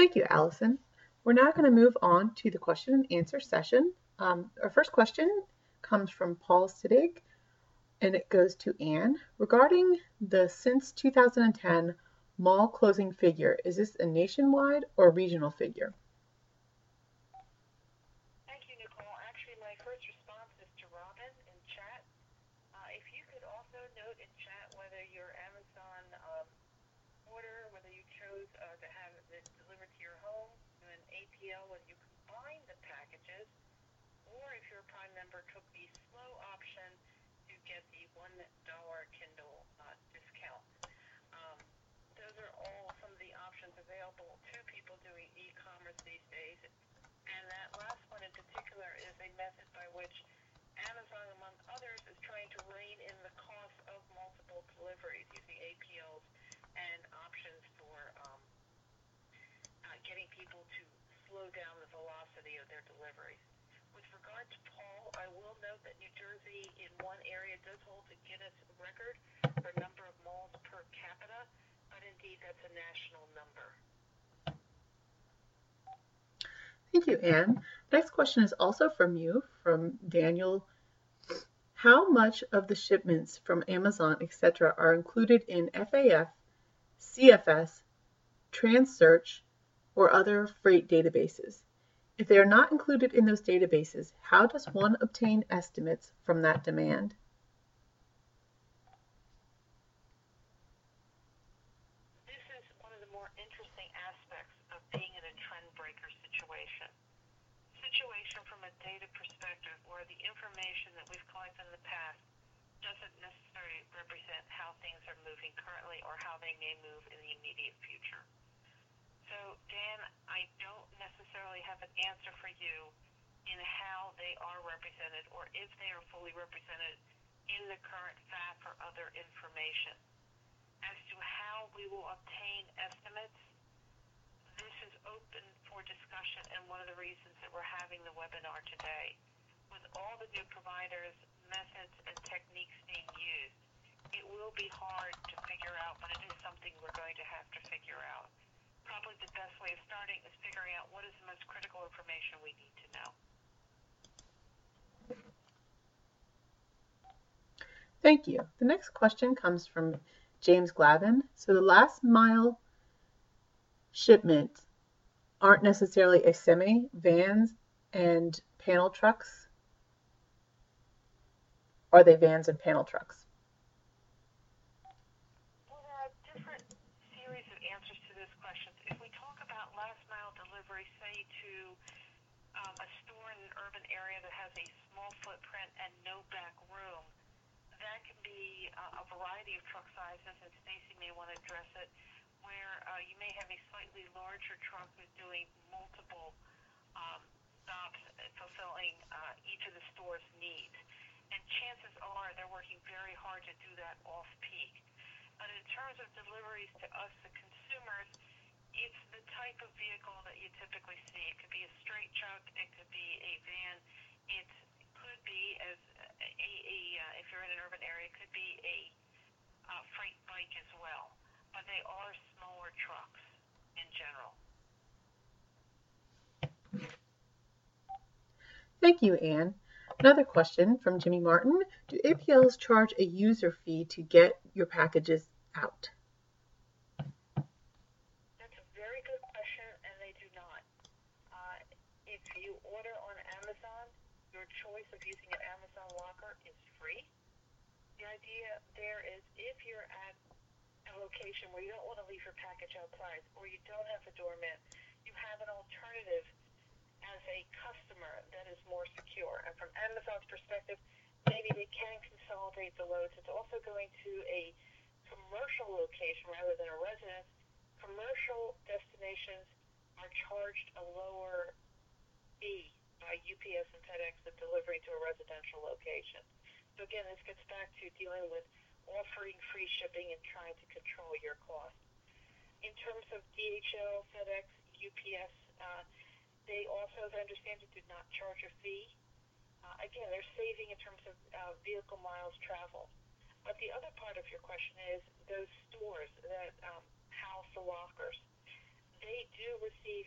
Thank you, Allison. We're now going to move on to the question and answer session. Our first question comes from Paul Siddig, and it goes to Anne. Regarding the since 2010 mall closing figure, is this a nationwide or regional figure? Thank you, Nicole. Actually, my first response is to Robin in chat. If you could also note in chat whether your Amazon order, whether you chose to have it delivered to your home to an APL, whether you combine the packages, or if you're a Prime member, took the slow option to get the $1 Kindle discount. Those are all some of the options available to people doing e-commerce these days. And that last one in particular is a method by which Amazon, among others, is trying to rein in the cost of multiple deliveries using APLs and options for getting people to slow down the velocity of their deliveries. With regard to Paul, I will note that New Jersey in one area does hold the Guinness record for number of malls per capita, but indeed that's a national number. Thank you, Anne. Next question is also from you, from Daniel. How much of the shipments from Amazon, etc., are included in FAF, CFS, TransSearch, or other freight databases? If they are not included in those databases, how does one obtain estimates from that demand? This is one of the more interesting aspects of being in a trend breaker situation. From a data perspective where the information that we've collected in the past doesn't necessarily represent how things are moving currently or how they may move in the immediate future. So, Dan, I don't necessarily have an answer for you in how they are represented or if they are fully represented in the current FAF or other information. As to how we will obtain estimates, this is open for discussion, and one of the reasons that we're having the webinar today. With all the new providers, methods, and techniques being used, it will be hard to figure out, but it is something we're going to have to figure out. Probably the best way of starting is figuring out what is the most critical information we need to know. Thank you. The next question comes from James Glavin. So the last mile shipments aren't necessarily a semi, vans, and panel trucks? Are they vans and panel trucks? Well, there are different series of answers to this question. If we talk about last mile delivery, say to a store in an urban area that has a small footprint and no back room, that can be a variety of truck sizes, and Stacy may want to address it, where you may have a slightly larger truck who's doing multiple stops fulfilling each of the store's needs. And chances are they're working very hard to do that off-peak. But in terms of deliveries to us, the consumers, it's the type of vehicle that you typically see. It could be a straight truck, it could be a van, it could be, as if you're in an urban area, it could be a freight bike as well. But they are smaller trucks in general. Thank you, Anne. Another question from Jimmy Martin. Do APLs charge a user fee to get your packages out? That's a very good question, and they do not. If you order on Amazon, your choice of using an Amazon locker is free. The idea there is if you're at a location where you don't want to leave your package outside or you don't have a doorman, you have an alternative as a customer that is more secure. And from Amazon's perspective, maybe they can consolidate the loads. It's also going to a commercial location rather than a residence. Commercial destinations are charged a lower fee by UPS and FedEx than delivering to a residential location. So again, this gets back to dealing with offering free shipping and trying to control your cost. In terms of DHL, FedEx, UPS, they also, as I understand it, did not charge a fee. Again, they're saving in terms of vehicle miles traveled. But the other part of your question is those stores that house the lockers. They do receive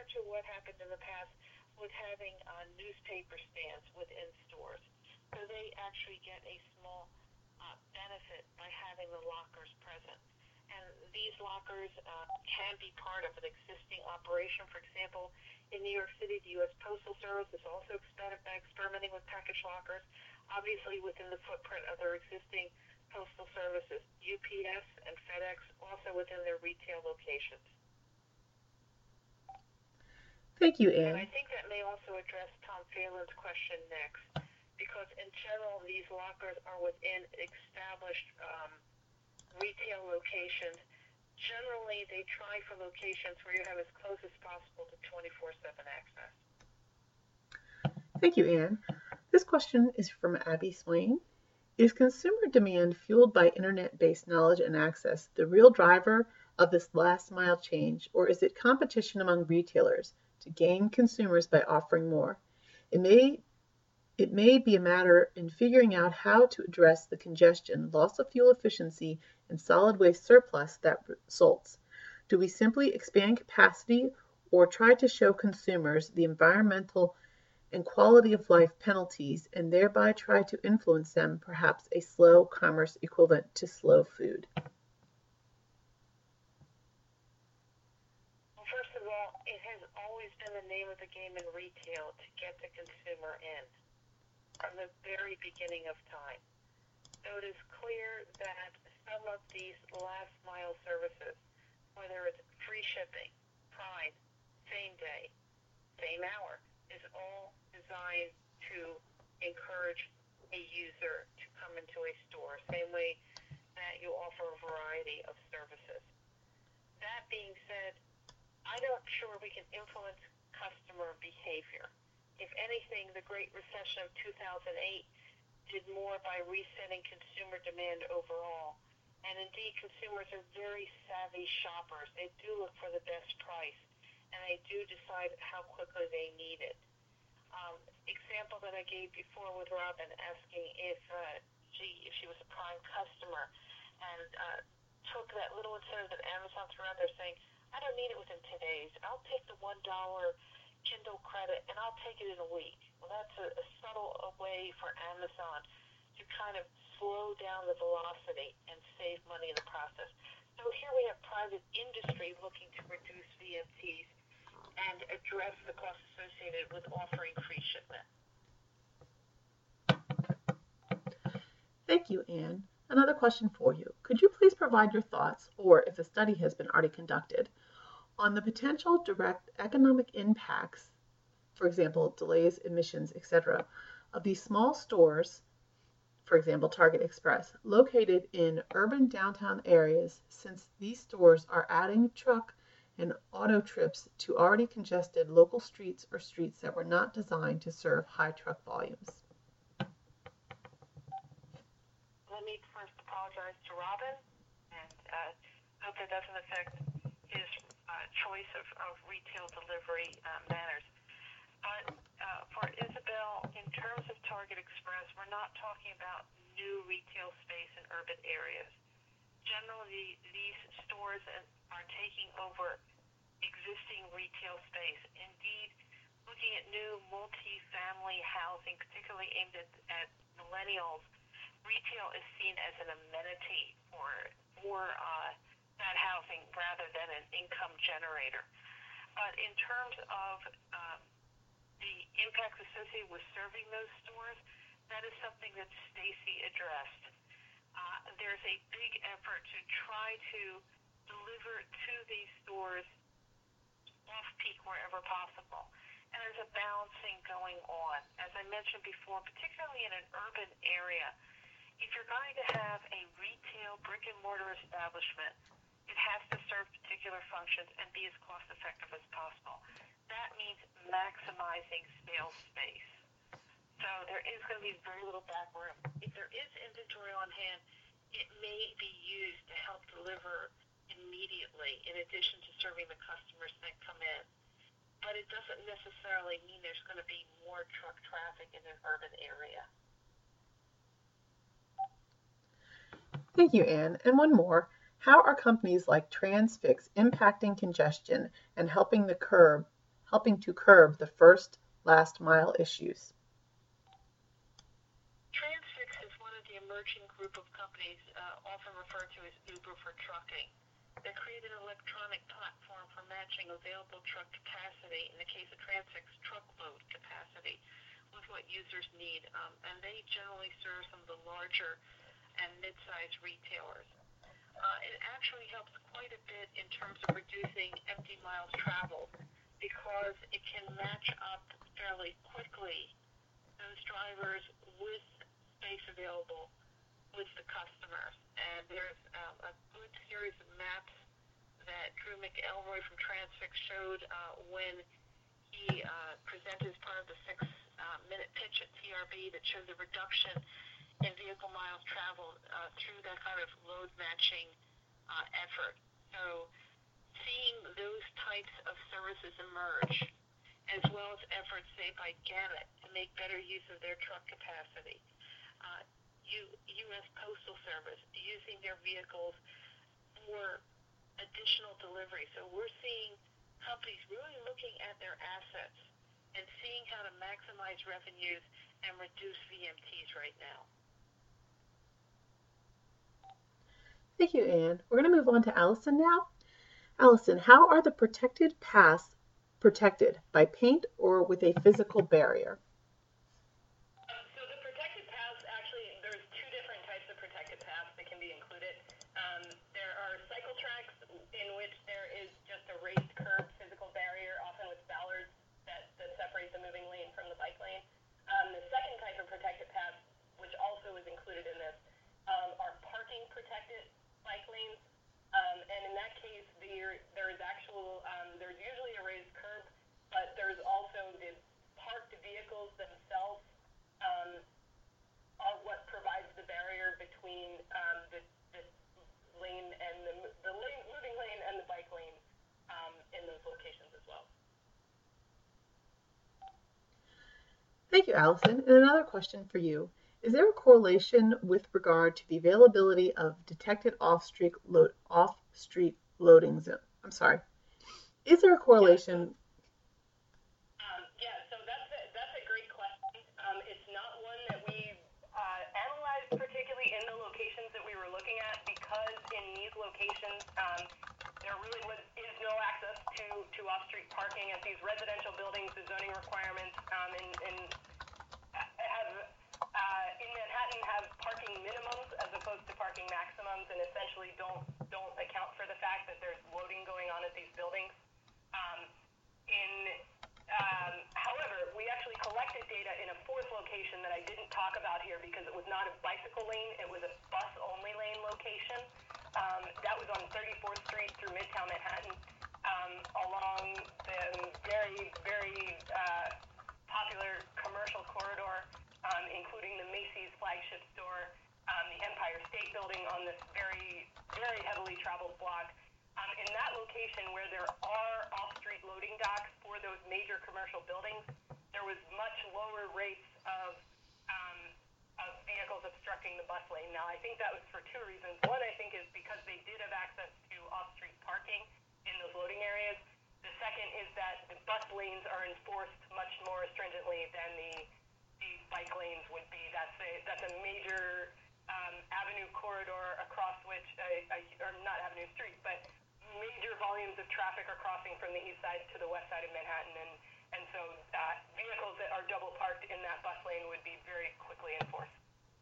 to what happened in the past with having newspaper stands within stores. So they actually get a small benefit by having the lockers present. And these lockers can be part of an existing operation. For example, in New York City, the U.S. Postal Service is also experimenting with package lockers, obviously within the footprint of their existing postal services. UPS and FedEx also within their retail locations. Thank you, And I Anne. think that may also address Tom Phelan's question next, because in general, these lockers are within established retail locations. Generally, they try for locations where you have as close as possible to 24/7 access. Thank you, Anne. This question is from Abby Swain. Is consumer demand fueled by internet-based knowledge and access the real driver of this last mile change, or is it competition among retailers to gain consumers by offering more? It may be a matter in figuring out how to address the congestion, loss of fuel efficiency, and solid waste surplus that results. Do we simply expand capacity or try to show consumers the environmental and quality of life penalties and thereby try to influence them, perhaps a slow commerce equivalent to slow food? Well, first of all, it has always been the name of the game in retail to get the consumer in from the very beginning of time. So it is clear that some of these last mile services, whether it's free shipping, Prime, same day, same hour, is all designed to encourage a user to come into a store, same way that you offer a variety of services. That being said, I'm not sure we can influence customer behavior. If anything, the Great Recession of 2008 did more by resetting consumer demand overall. And indeed, consumers are very savvy shoppers. They do look for the best price, and they do decide how quickly they need it. Example that I gave before with Robin asking if she was a Prime customer and took that little incentive that Amazon threw out there saying, I don't need it within 2 days. I'll take the $1 Kindle credit and I'll take it in a week. Well, that's a subtle way for Amazon to kind of slow down the velocity and save money in the process. So here we have private industry looking to reduce VMTs and address the costs associated with offering free shipment. Thank you, Anne. Another question for you. Could you please provide your thoughts, or if a study has been already conducted, on the potential direct economic impacts, for example, delays, emissions, etc., of these small stores, for example, Target Express, located in urban downtown areas, since these stores are adding truck and auto trips to already congested local streets or streets that were not designed to serve high truck volumes? Let me first apologize to Robin, and hope that doesn't affect his choice of retail delivery manners. But for Isabel, in terms of Target Express, we're not talking about new retail space in urban areas. Generally, these stores are taking over existing retail space. Indeed, looking at new multi-family housing, particularly aimed at millennials, retail is seen as an amenity for that housing rather than an income generator. But in terms of the impacts associated with serving those stores, that is something that Stacy addressed. There's a big effort to try to deliver to these stores off-peak wherever possible. And there's a balancing going on. As I mentioned before, particularly in an urban area, if you're going to have a retail brick-and-mortar establishment, it has to serve particular functions and be as cost-effective as possible. That means maximizing sales space. So there is going to be very little back room. If there is inventory on hand, it may be used to help deliver immediately in addition to serving the customers that come in. But it doesn't necessarily mean there's going to be more truck traffic in an urban area. Thank you, Anne. And one more. How are companies like Transfix impacting congestion and helping to curb helping to curb the first last mile issues. Transfix is one of the emerging group of companies often referred to as Uber for trucking. They created an electronic platform for matching available truck capacity, in the case of Transfix, truckload capacity, with what users need. And they generally serve some of the larger and mid-sized retailers. It actually helps quite a bit in terms of reducing empty miles traveled because it can match up fairly quickly those drivers with space available with the customers. And there's a good series of maps that Drew McElroy from Transfix showed when he presented as part of the 6-minute pitch at TRB that showed the reduction in vehicle miles traveled through that kind of load matching effort. So seeing those types of services emerge, as well as efforts, say, by Gannett to make better use of their truck capacity, U.S. Postal Service using their vehicles for additional delivery. So we're seeing companies really looking at their assets and seeing how to maximize revenues and reduce VMTs right now. Thank you, Anne. We're going to move on to Allison now. Allison, how are the protected paths protected? By paint or with a physical barrier? So the protected paths, actually, there's two different types of protected paths that can be included. There are cycle tracks in which there is just a raised curb physical barrier, often with ballards that separate the moving lane from the bike lane. The second type of protected path, which also is included in this, are parking protected bike lanes. And in that case, there is actual, there's usually a raised curb, but there's also the parked vehicles themselves are what provides the barrier between the lane and the moving lane and the bike lane in those locations as well. Thank you, Allison. And another question for you. Is there a correlation with regard to the availability of detected off-street loading zone? I'm sorry. Is there a correlation? Yeah, so that's a great question. It's not one that we analyzed particularly in the locations that we were looking at, because in these locations there really is no access to off-street parking. At these residential buildings, the zoning requirements in Manhattan have parking minimums as opposed to parking maximums, and essentially don't account for the fact that there's loading going on at these buildings. However, we actually collected data in a fourth location that I didn't talk about here because it was not a bicycle lane, it was a bus-only lane location. That was on 34th Street through Midtown Manhattan, along the very, very popular commercial corridor, including the Macy's flagship store, the Empire State Building on this very, very heavily traveled block. In that location where there are off-street loading docks for those major commercial buildings, there was much lower rates of vehicles obstructing the bus lane. Now, I think that was for two reasons. One, I think, is because they did have access to off-street parking in those loading areas. The second is that the bus lanes are enforced much more stringently than the bike lanes would be. That's a major avenue corridor across which, or not avenue street, but major volumes of traffic are crossing from the east side to the west side of Manhattan, and so vehicles that are double parked in that bus lane would be very quickly enforced.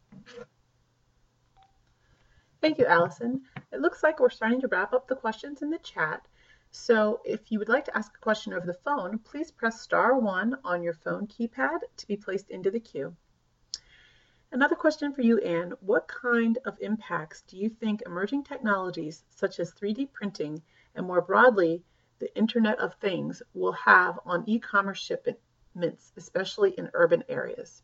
Thank you, Allison. It looks like we're starting to wrap up the questions in the chat. So if you would like to ask a question over the phone, please press *1 on your phone keypad to be placed into the queue. Another question for you, Anne. What kind of impacts do you think emerging technologies such as 3D printing and more broadly the Internet of Things will have on e-commerce shipments, especially in urban areas?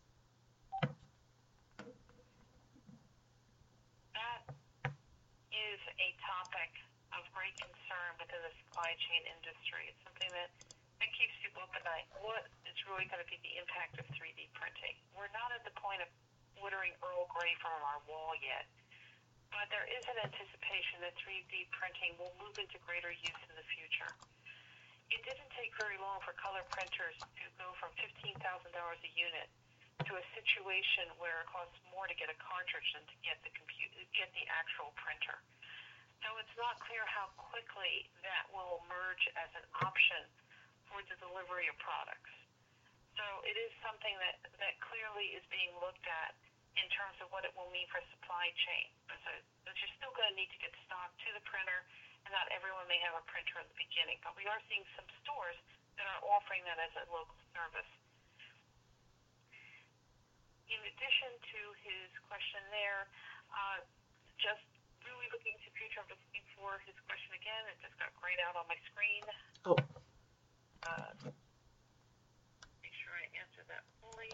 That is a topic of great concern within the supply chain industry. It's something that keeps people up at night. What is really going to be the impact of 3D printing? We're not at the point of ordering Earl Grey from our wall yet, but there is an anticipation that 3D printing will move into greater use in the future. It didn't take very long normal for color printers to go from $15,000 a unit to a situation where it costs more to get a cartridge than to get the actual printer. So it's not clear how quickly that will emerge as an option for the delivery of products. So it is something that clearly is being looked at in terms of what it will mean for supply chain. But you're still going to need to get stock to the printer, and not everyone may have a printer in the beginning. But we are seeing some stores that are offering that as a local service. In addition to his question there, just really looking to the future, I'm looking for his question again. It just got grayed out on my screen. Oh. Make sure I answer that fully.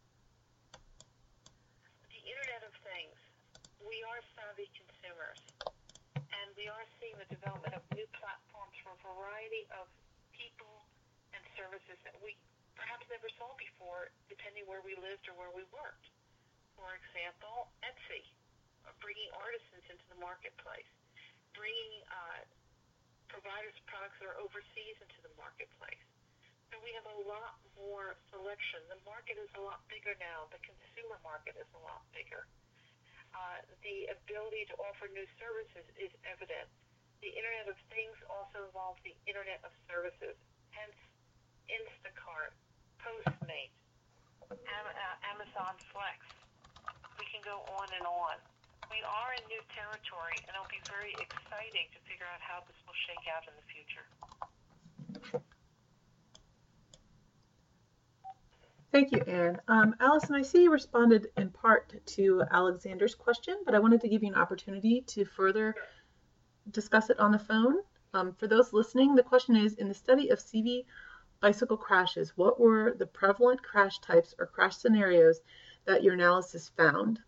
The Internet of Things. We are savvy consumers, and we are seeing the development of new platforms for a variety of people and services that we perhaps never saw before, depending where we lived or where we worked. For example, Etsy, bringing artisans into the marketplace, bringing providers of products that are overseas into the marketplace. So we have a lot more selection. The market is a lot bigger now. The consumer market is a lot bigger. The ability to offer new services is evident. The Internet of Things also involves the Internet of Services, hence Instacart, Postmates, Amazon Flex. We can go on and on. We are in new territory, and it'll be very exciting to figure out how this will shake out in the future. Thank you, Anne. Allison, I see you responded in part to Alexander's question, but I wanted to give you an opportunity to further discuss it on the phone. For those listening, the question is, in the study of CV bicycle crashes, what were the prevalent crash types or crash scenarios that your analysis found?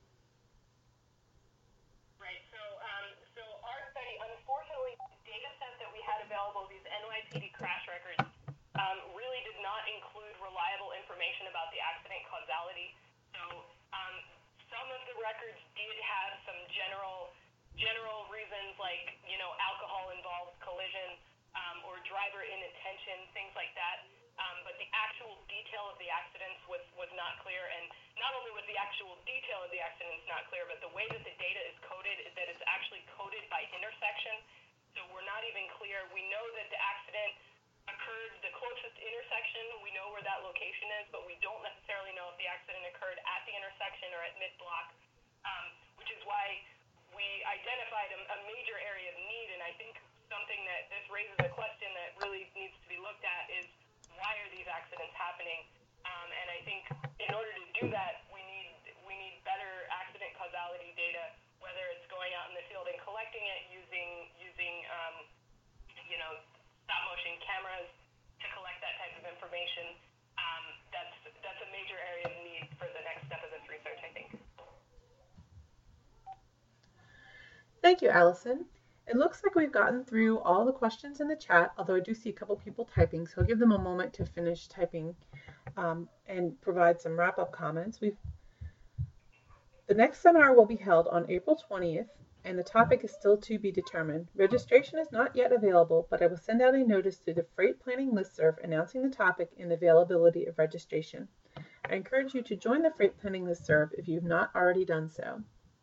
Right, so our study, unfortunately, the data set that we had available, these NYPD crash records, really did not include reliable information about the accident causality. So some of the records did have some general reasons like, alcohol-involved collision or driver inattention, things like that. But the actual detail of the accidents was not clear. And not only was the actual detail of the accidents not clear, but the way that the data is coded is that it's actually coded by intersection. So we're not even clear. We know that the accident occurred the closest intersection. We know where that location is, but we don't necessarily know if the accident occurred at the intersection or at mid-block, which is why we identified a major area of need. And I think something that this raises a question that really needs to be looked at is, why are these accidents happening? And I think in order to do that, we need better accident causality data, whether it's going out in the field and collecting it using stop motion cameras to collect that type of information. That's a major area of need for the next step of this research, I think. Thank you, Allison. It looks like we've gotten through all the questions in the chat, although I do see a couple people typing, so I'll give them a moment to finish typing and provide some wrap-up comments. The next seminar will be held on April 20th, and the topic is still to be determined. Registration is not yet available, but I will send out a notice through the Freight Planning Listserv announcing the topic and the availability of registration. I encourage you to join the Freight Planning Listserv if you've not already done so.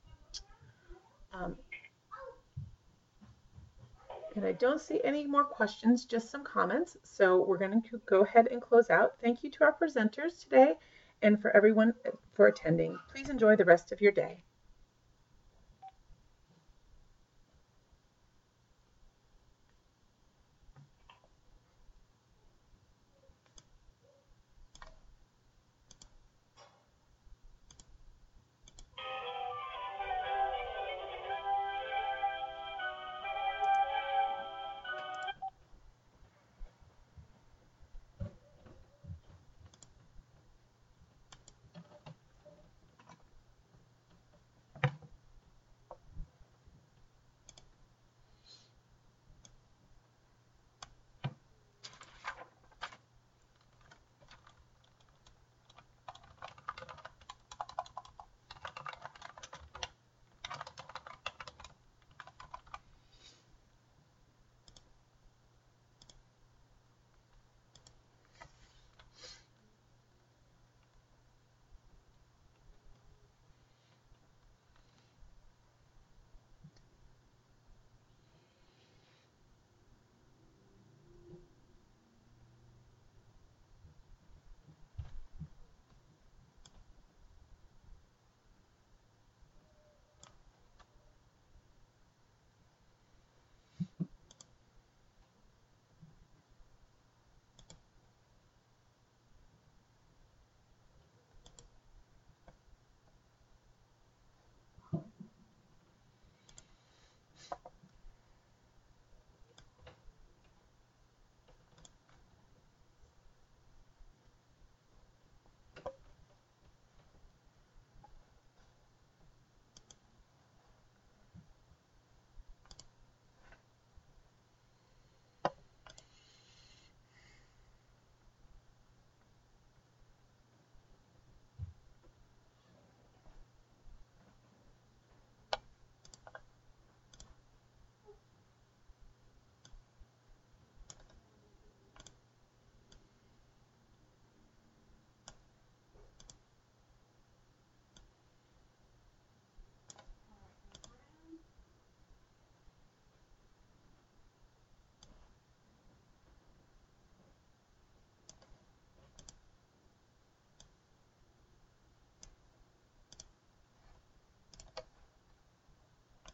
And I don't see any more questions, just some comments. So we're going to go ahead and close out. Thank you to our presenters today and for everyone for attending. Please enjoy the rest of your day.